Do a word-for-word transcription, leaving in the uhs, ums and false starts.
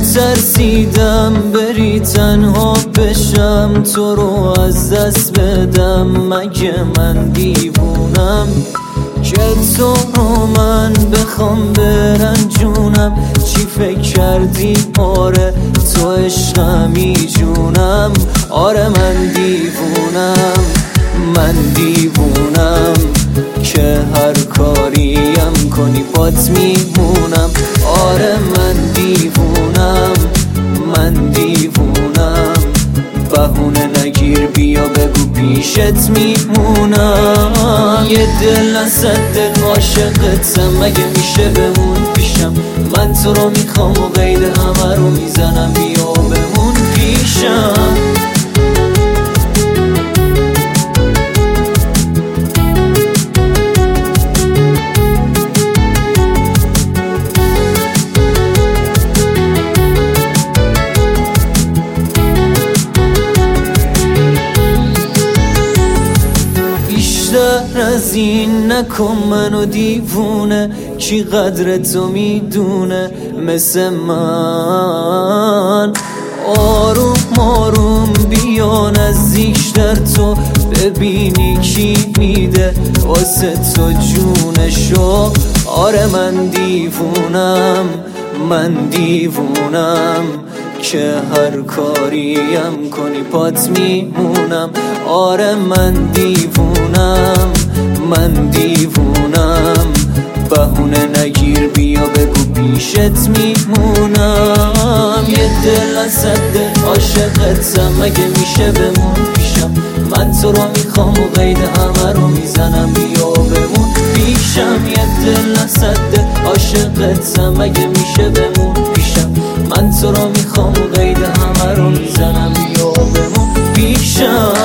ترسیدم بری تنها بشم، تو رو از دست بدم. مگه من دیوونم که تو رو من بخوام برنجونم؟ چی فکر کردی؟ آره تو عشقمی جونم. آره من دیوونم، من دیوونم که هر کاریم کنی پات میمونم. آره من دیوونم، من دیوونم. بهونه نگیر بیا بگو پیشت میمونم. یه دل از صد دل عاشقتم، مگه میشه بمون پیشم؟ من تو رو میخوام و قید همه رو میزنم، بیا بمون پیشم. بیشتر از این نکن منو دیوونه، کی قدر تو میدونه مثل من؟ آروم آروم بیا نزدیکتر، تو ببینی کی میده واسه تو جونشو. آره من دیوونم، من دیوونم که هر کاریم کنی پات میمونم. آره من دیوونم، من دیوونم. بهونه نگیر بیا بگو پیشت میمونم. یه دل از صد دل عاشقتم، مگه میشه بمون پیشم؟ من تو رو میخوام و قید همه رو میزنم، بیا بمون پیشم. یه دل از صد دل عاشقتم، مگه میشه بمون پیشم؟ من تو رو میخوام و قید همه رو میزنم، بیا بمون پیشم.